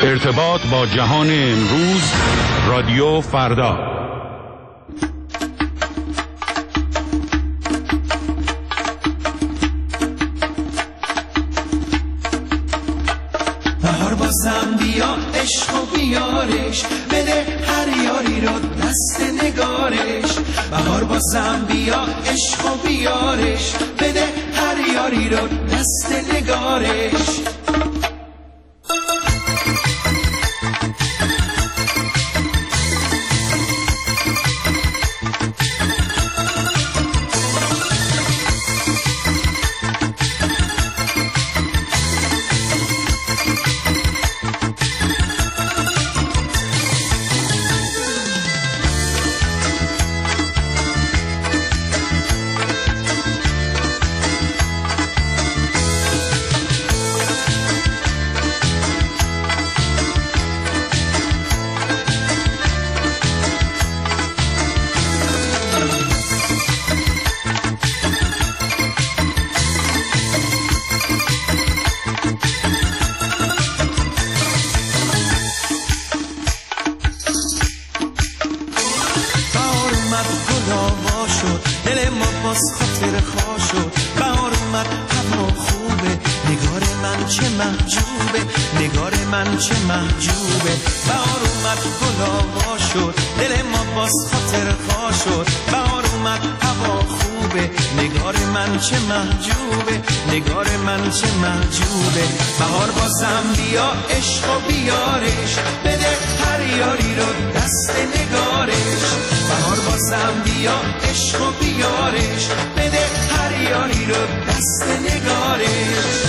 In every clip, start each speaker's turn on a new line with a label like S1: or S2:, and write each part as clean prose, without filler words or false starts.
S1: ارتباط با جهان امروز، رادیو فردا.
S2: بهار بازم بیا عشق و بیارش، بده هر یاری رو دست نگارش. بهار بازم بیا عشق و بیارش، بده هر یاری رو دست نگارش. بهار بازم بیا عشق و بیارش، بده هر یاری رو دست نگارش. بهار بازم بیا عشق و بیارش، بده هر یاری رو دست نگارش.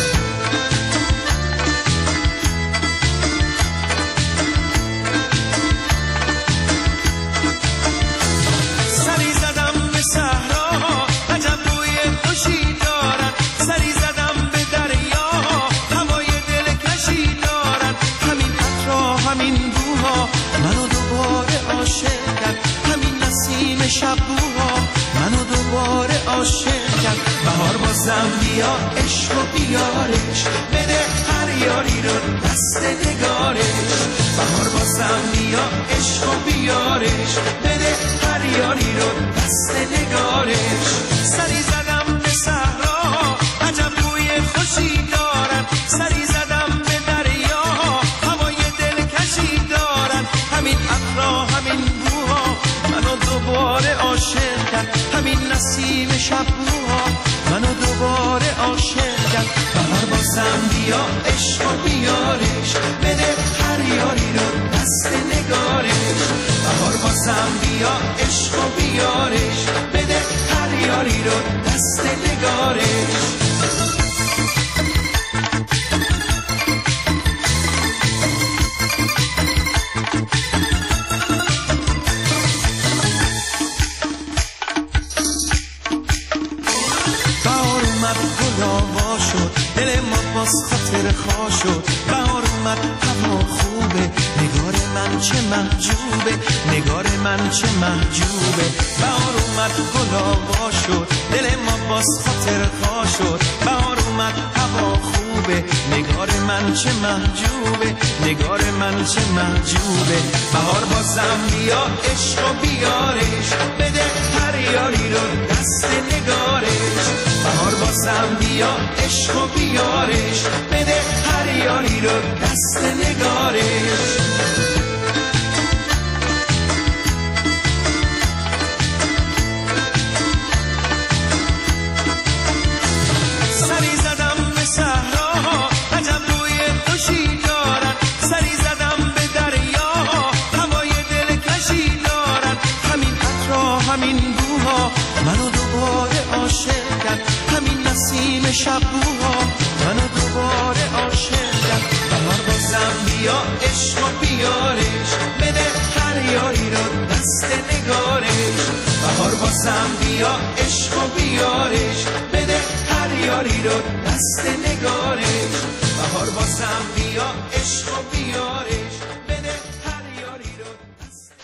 S2: بهار بازم بیا عشق و بیارش، بده هر یاری رو دست نگارش. بهار بازم بیا عشق و بیارش، بده هر یاری رو دست نگارش. سری زدم به صحرا عجب بوی خوشی دارد، سری زدم به دریا هوای دلکشی دارد. همین عطرها همین بوها منو دوباره عاشق کرد، همین نسیم شبوها منو دوباره عاشق کرد. بهار بازم بیا عشق و بیارش، بده هر یاری رو دست نگارش. بهار بازم بیا عشق و بیارش، بده هر یاری رو دست نگارش. گلاوا شد دل ما باز خاطر خواه شد. بهار اومد هوا خوبه، نگار من چه محجوبه، نگار من چه محجوبه. بهار اومد گلاوا شد دل ما باز خاطر خواه شد. بهار اومد هوا خوبه، نگار من چه محجوبه، نگار من چه محجوبه. بهار بازم بیا عشق و بیارش، بده هر یاری رو دست نگارش. بهار بازم بیا عشق و بیارش، بده هر یاری رو دست نگارش. سری زدم به صحرا عجب بوی خوشی دارد، سری زدم به دریا هوای دلکشی دارد. همین عطرها همین بوها منو دوباره عاشق کرد، همین نسیم شبوها منو دوباره عاشق کرد. بهار بازم بیا عشق و بیارش، بده هر یاری رو دست نگارش. بهار بازم بیا عشق و بیارش، بده هر یاری رو دست نگارش. بهار بازم بیا عشق و بیارش، بده هر یاری رو دست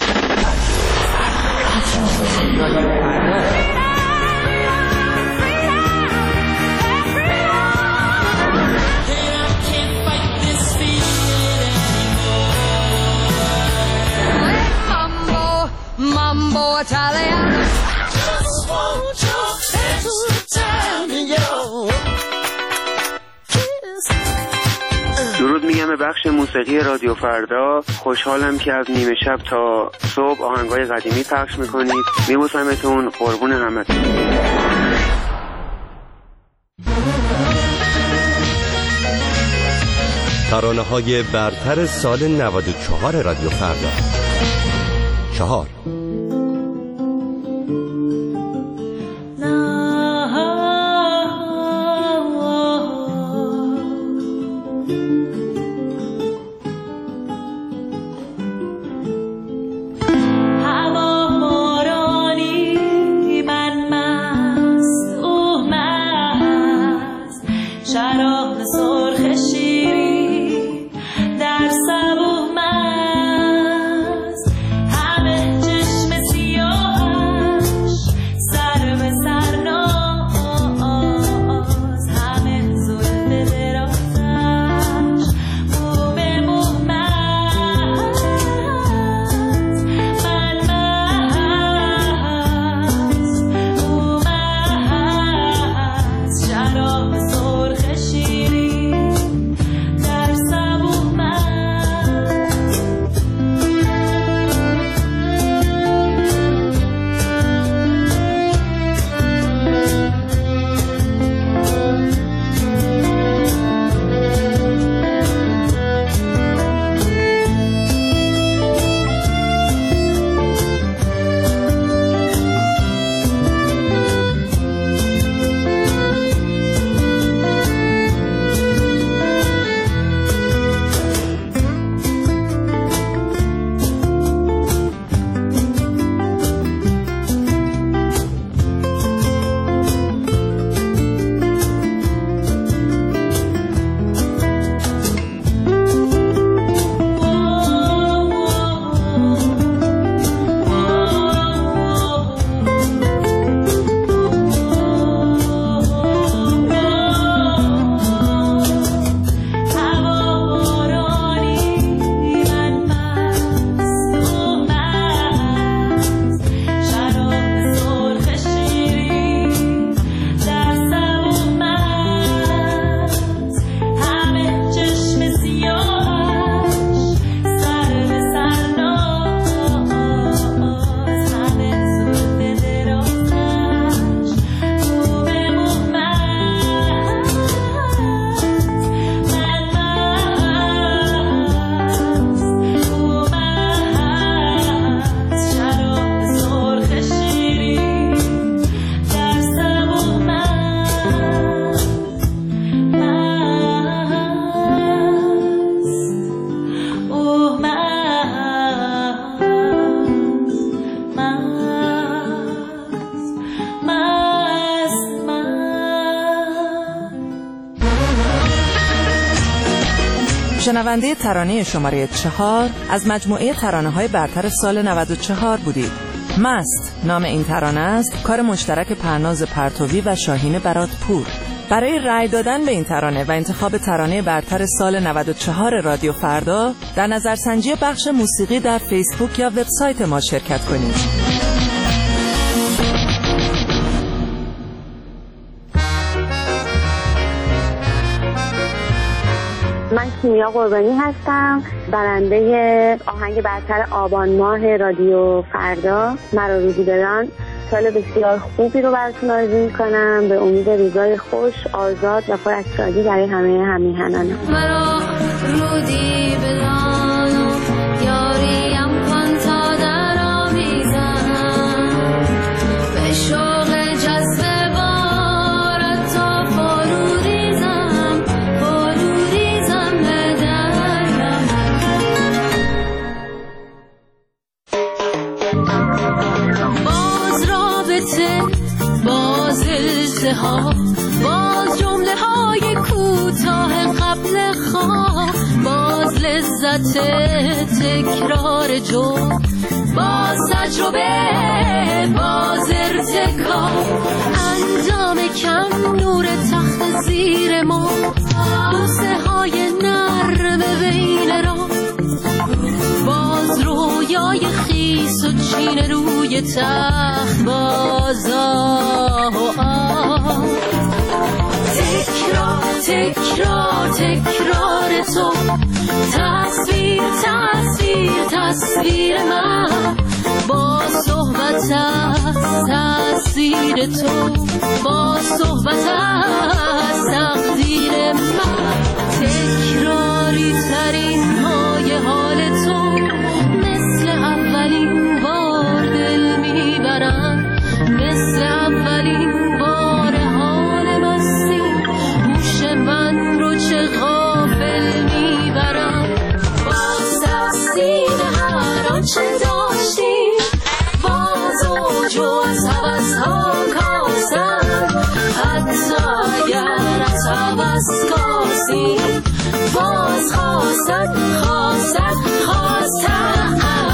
S3: درود میگم به بخش موسیقی رادیو فردا. خوشحالم که از نیمه شب تا صبح آهنگای قدیمی پخش میکنید. میبوسمتون، قربون همتون.
S4: ترانه‌های برتر سال 94 رادیو فردا. 4.
S5: شنونده ترانه شماره 4 از مجموعه ترانه‌های برتر سال 94 بودید. مست نام این ترانه است، کار مشترک پرناز پرتوی و شاهین براتپور. برای رأی دادن به این ترانه و انتخاب ترانه برتر سال 94 رادیو فردا در نظرسنجی بخش موسیقی در فیسبوک یا وبسایت ما شرکت کنید.
S6: من کیمیا قربانی هستم، برنده آهنگ برتر آبان ماه رادیو فردا. مرا روزی بدان. سال بسیار خوبی رو براتون آرزو می‌کنم، به امید روزای خوش، آزاد و پر از شادی برای همه همیهنانم.
S7: مرا روزی بدان یاریم کن تا در آمیزم، به شوق جذب بارت تا فروریزم به درم. باز رابطه، باز التهاب، باز جمله های کوتاه قبل خواب، باز لذت تکرار جرم، باز تجربه، باز ارتکاب، انجام کم، نور تخت زیر ما، بوسه های نرم بین را، باز رویای خیس و چین روی تخت، باز تکرار تکرار تکرار تو، تصویر تصویر تصویر من، با صحبت از تأثیر تو، با صحبت از تقدیر من. تکراری ترین های حال تو، مثل اولین بار دل میبرم، مثل اولین بار حال مستی، گوش من رو چه غافل میبرم. باز تقصیر هر آنچه داشتیم، باز اوج و از حوضها کاسم، حتی اگر از حوض کاسیم، باز خواستم خواستم خواستم.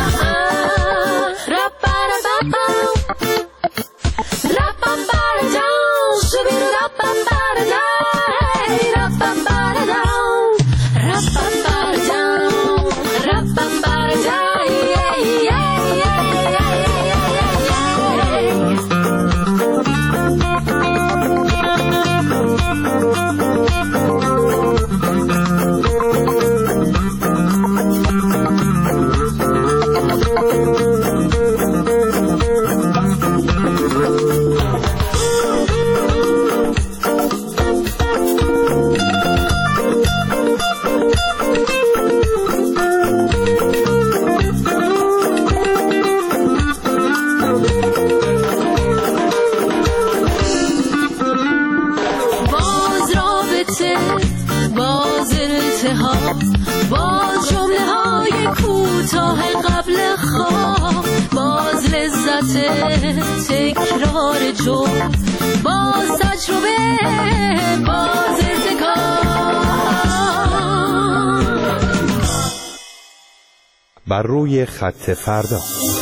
S7: باز جمله های کوتاه قبل خواب، باز لذت تکرار جمله، باز تجربه، باز ارتکاب.
S4: بر روی خط فردا.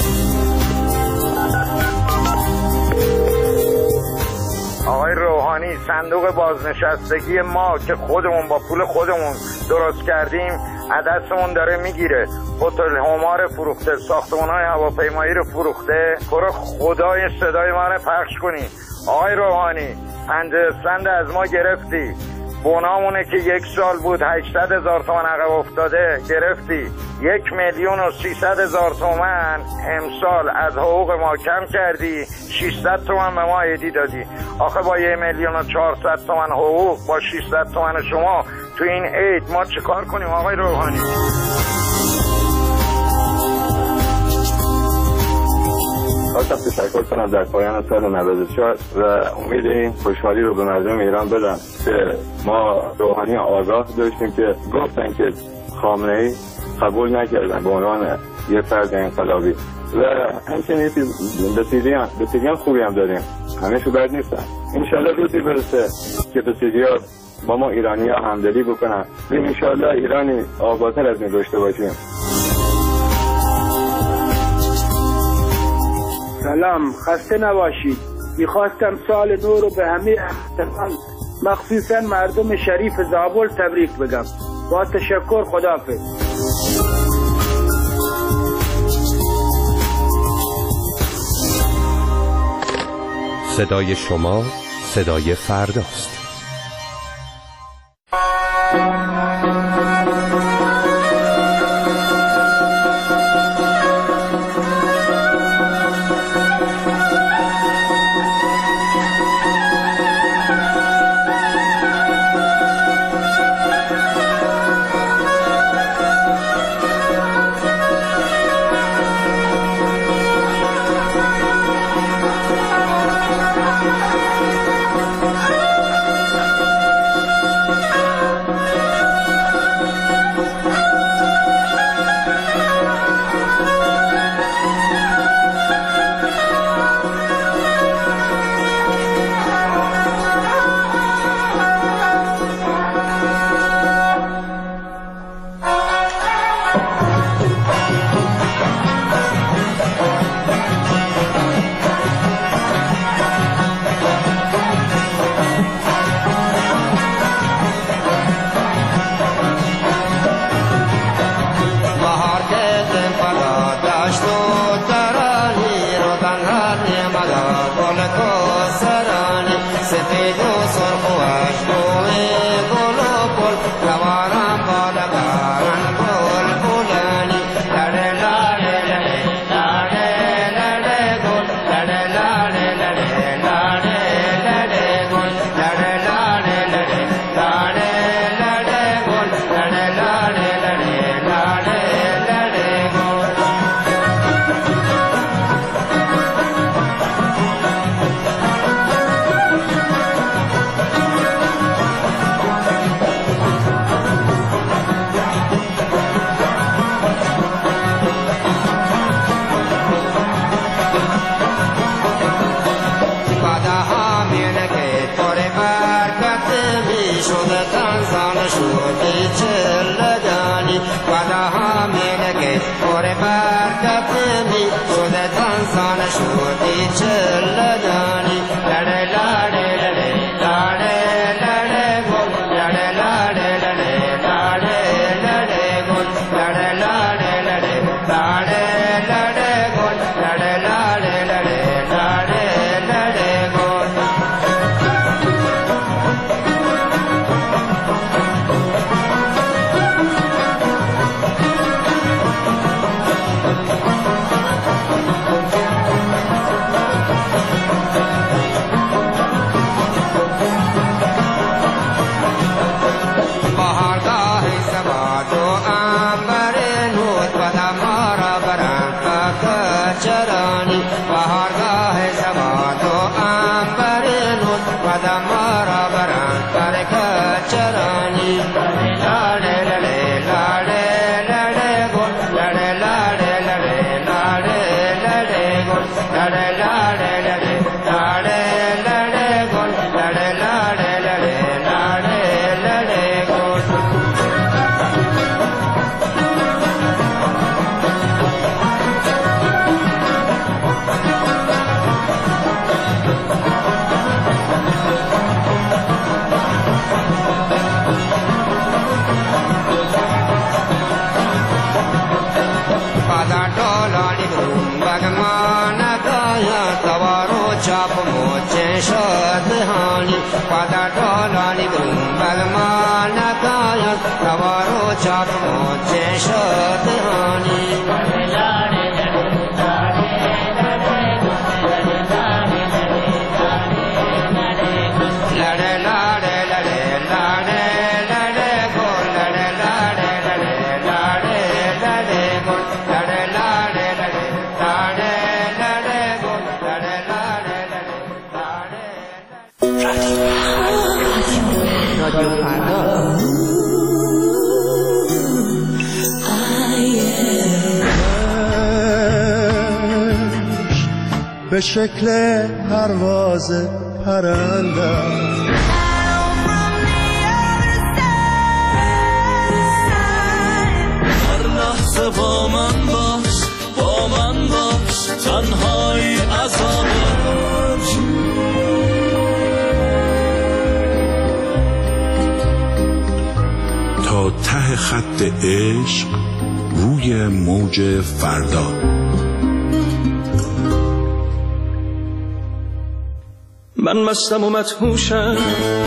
S8: آقای روحانی، صندوق بازنشستگی ما که خودمون با پول خودمون درست کردیم عدسمون داره میگیره. هتل همار فروخته، ساختمان‌های هواپیمایی رو فروخته. برو خدای صدای من رو پخش کنی. آقای روحانی، 50 از ما گرفتی. بونامونه که 1 سال بود 800,000 تومان عقب افتاده گرفتی. 1,300,000 تومان امسال از حقوق ما کم کردی، 600 تومان به ما عیدی دادی. آخه با 1,400,000 تومان حقوق با 600 تومان شما تو این عید ما چه کار کنیم آقای روحانی؟
S9: خواستم تشکر کنم در پایان سال 94 و امید این خوشحالی رو به مردم ایران بدم که ما روحانی آگاه داشتیم که گفتن که خامنه‌ای قبول نکردن به عنوان یه فرد انقلابی و همچنین بسیاری خوبی هم داریم، همه شو بد نیستن. انشالله روزی برسه که بسیاری با ما ایرانی ها همدلی بکنن و انشالله ایرانی آبادتر از این داشته باشیم.
S10: سلام، خسته نباشید. میخواستم سال نو رو به همه احتمال مخصوصا مردم شریف زابل تبریک بگم. با تشکر، خداحافظ.
S4: صدای شما صدای فرداست.
S11: تو انبر نور قدم ها را برند چرانی بهارگاه زمان تو انبر نور قدم ها را برند چرانی لاله لاله لاله لاله گل لاله لاله لاله لاله لاله گل لاله لاله لاله لاله لاله گل لاله لاله لاله لاله لاله گل چاپ موچه شد هانی پادا ڈولانی برون بگمان نکاید روارو چاپ موچه شد هانی
S5: رادیو فردا.
S12: به شکل پرواز پرنده
S2: هر لحظه با من باش تنهایی عذابه
S1: تا ته خط عشق روی موج فردا.
S13: من مستم و مدهوشم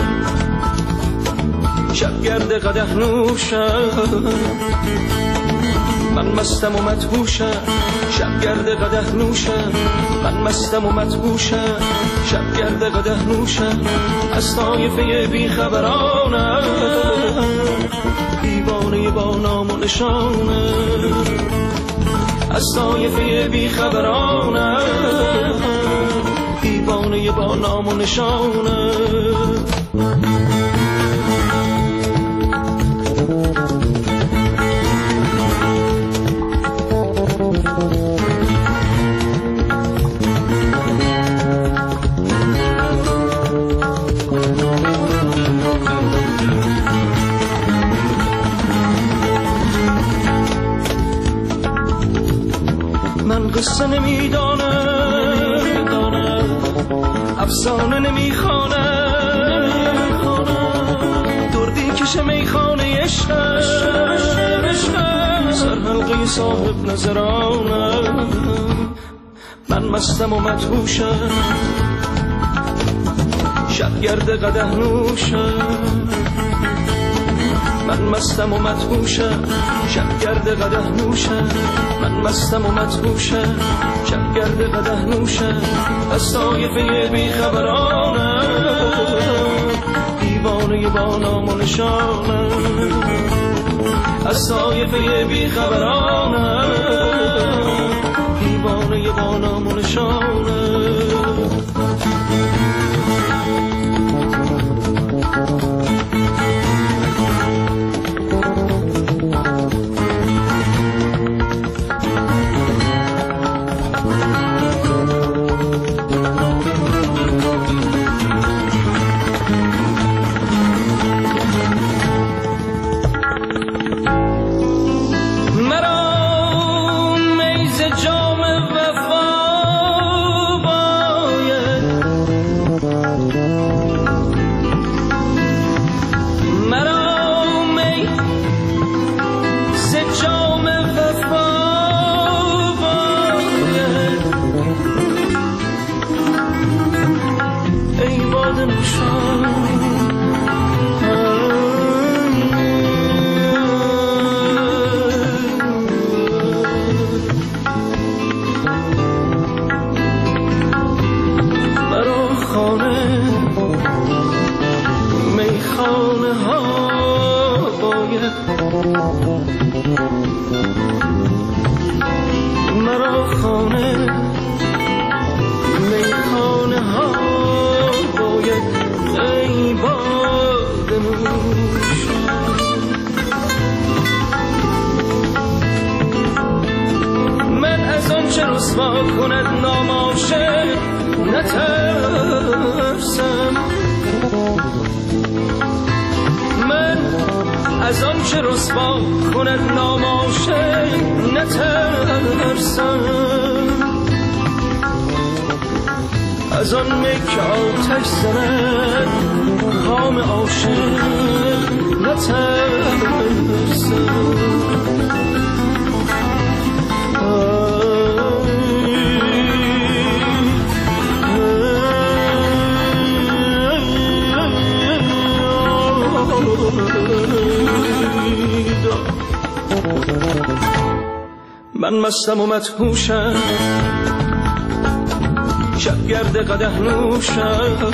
S13: شبگرد قدح نوشم من مستم و مدهوشم شبگرد قدح نوشم من مستم و مدهوشم شبگرد قدح نوشم از طایفه بیخبرانم دیوانه با نام و نشانم از طایفه بیخبرانم دیوانه با نام و نشانه من قصه نمیدانم افسانه نمیخوانم دردی کش میخانه عشقم سر حلقه صاحب نظرانم من مستم و مدهوشم شبگرد قدح نوشم من مستم و مدهوشم شبگرد قدح نوشم من مستم و مدهوشم شبگرد قدح نوشم از طایفه بیخبرانم دیوانه با نام و نشانم از طایفه بیخبرانم دیوانه با نام و نشانم مرا میز جام وفا باید مرا خانه میخانه ها باید ای باد نوشان. من از آن چه رسوا کند نام عاشق نترسم، من از آن چه رسوا کند نام عاشق نترسم، از آن می که آتش زند کام عاشق نترسم. من مستم و مدهوشم، شبگرد قدح نوشم.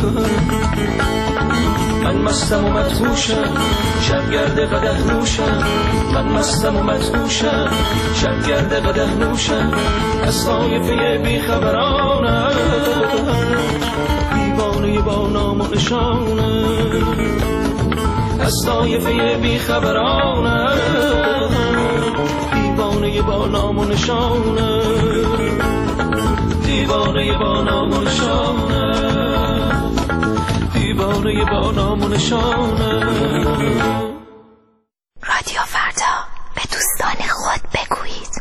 S13: من مستم و مدهوشم، شبگرد قدح نوشم. من مستم و مدهوشم، شبگرد قدح نوشم. از طایفه بیخبرانم، دیوانه با نام و نشانم. از طایفه بیخبرانم، دیوانه با نام و نشانم. دیوانه با نام و نشانم، دیوانه با نام و نشانم.
S14: رادیو فردا، به دوستان خود بگویید.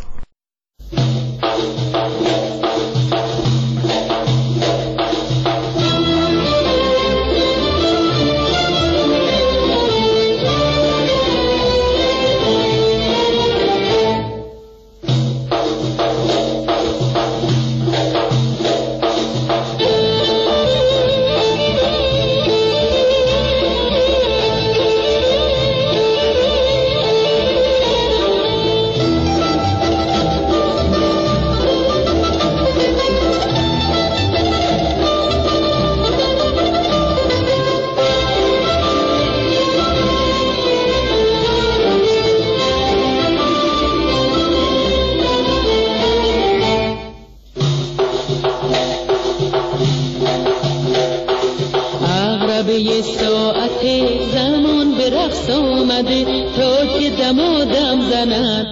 S15: یه ساعت زمان به رقص آمده تا که دمادم زند.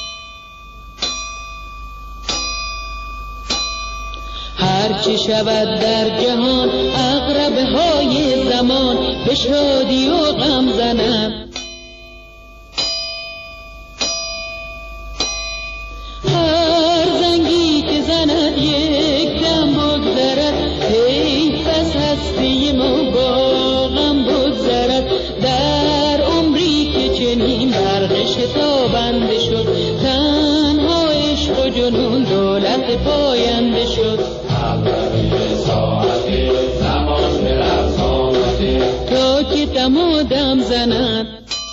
S15: هرچه شود در جهان عقربه های زمان به شادی و غم زند. هر زنگی که زند یک دم بگذرد، حیف از هستی ما با غم بگذرد. در عمری که چنین برق شتابنده شد، تنها عشق و جنون دولت پاینده شد. ساعتی زمان به رقص آمده تا که دمادم زند.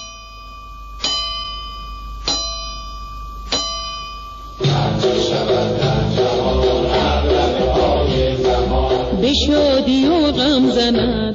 S15: به شادی و غم زند.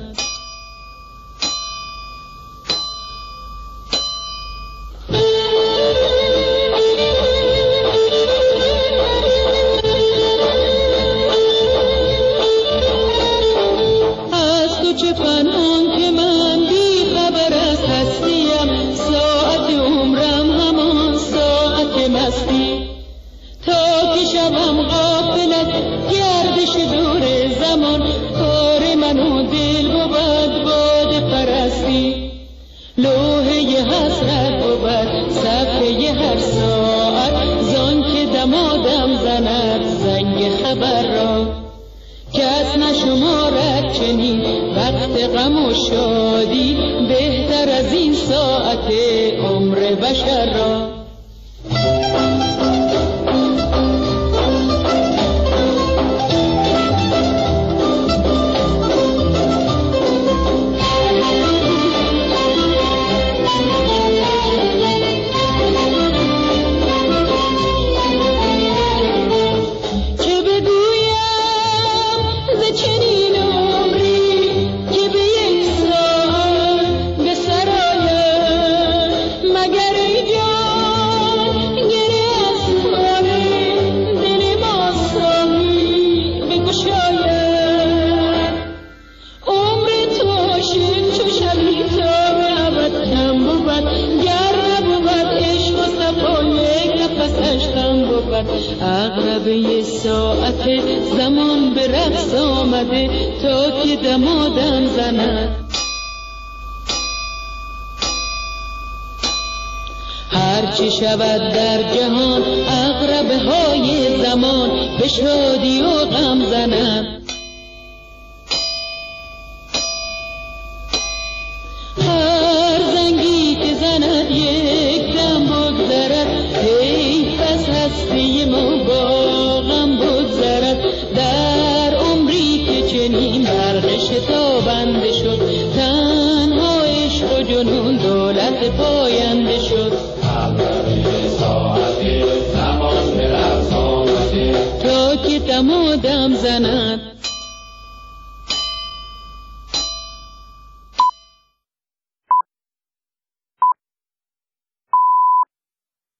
S15: از تو چه پنهان که من بی خبر از هستیم، ساعت عمرم همان ساعت مستی. تا که شبم غافل از گردش دور زمان، کار من و دل بود باد پرستی. لوحه حسرت بود صفحه هر ساعت، زان که دمادم زند زنگ خبر را. کس نشمارد چنین وقت غم و شادی، بهتر از این ساعت عمر بشر را. مگر ای جان شود. عقربه ساعت زمان به رقص آمده تا که دمادم زند. هرچی شود در جهان عقربه های زمان به شادی و غم زند. هر زنگی که زند یک دم بگذرد، حیف از هستی ما با غم بگذرد. در عمری که چنین برق شتابنده شد، تنها عشق و جنون دولت پاینده شد. تا که دم و دم زند